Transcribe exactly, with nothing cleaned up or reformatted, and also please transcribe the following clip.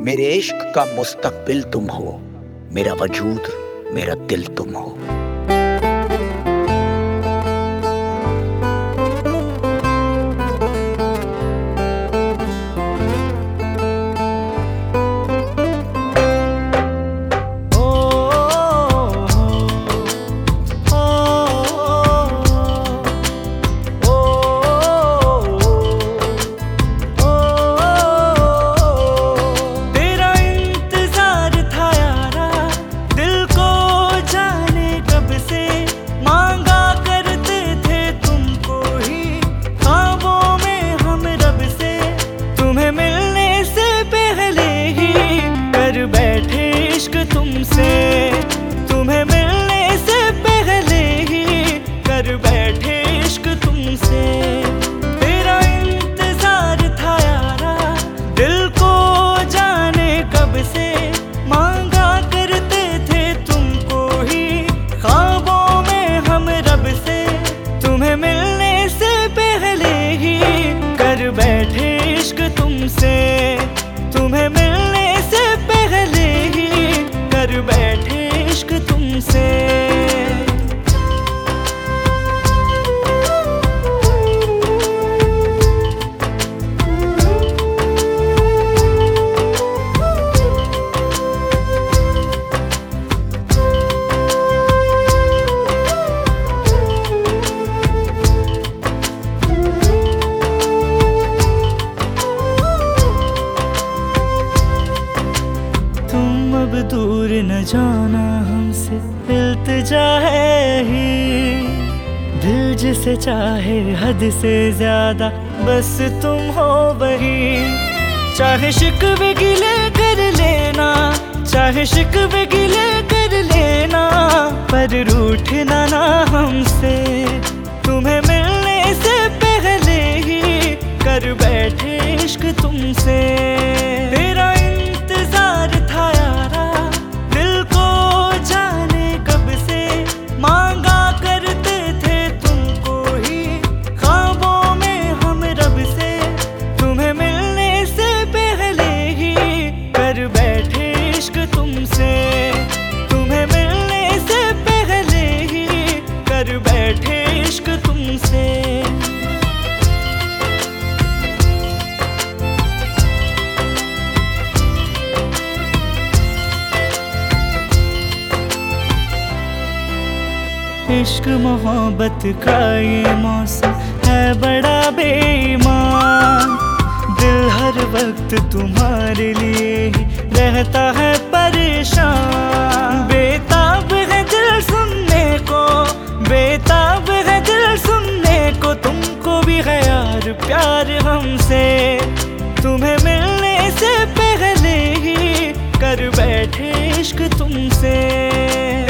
मेरे इश्क का मुस्तकबिल तुम हो, मेरा वजूद मेरा दिल तुम हो। तुम्हें मिलने से पहले ही कर बैठे इश्क तुमसे। तेरा इंतजार था यारा दिल को जाने कब से, मांगा करते थे तुमको ही ख्वाबों में हम रब से। तुम्हें मिलने से पहले ही कर बैठे इश्क तुमसे। तुम्हें मिलने से पहले ही कर बैठे इश्क तुमसे। तुम अब दूर न जाना हमसे इल्तिजा है ही, दिल जिसे चाहे हद से ज्यादा बस तुम हो वही। चाहे शिकवे गिले कर लेना, चाहे शिकवे गिले कर लेना, पर रूठना ना हमसे। तुम्हें मिलने से पहले ही कर बैठे इश्क तुमसे। तेरा इंतजार था यारा दिल को जाने कब से, मांगा करते थे तुमको ही ख्वाबों में हम रब से। तुम्हें मिलने से पहले ही कर बैठे इश्क तुमसे। तुम्हें मिलने से पहले ही कर बैठे इश्क तुमसे। इश्क मोहब्बत का ये मौसम है बड़ा बेईमान, दिल हर वक्त तुम्हारे लिए ही रहता है परेशान। बेताब है दिल सुनने को, बेताब है दिल सुनने को, तुमको भी है यार प्यार हमसे। तुम्हें मिलने से पहले ही कर बैठे इश्क तुमसे।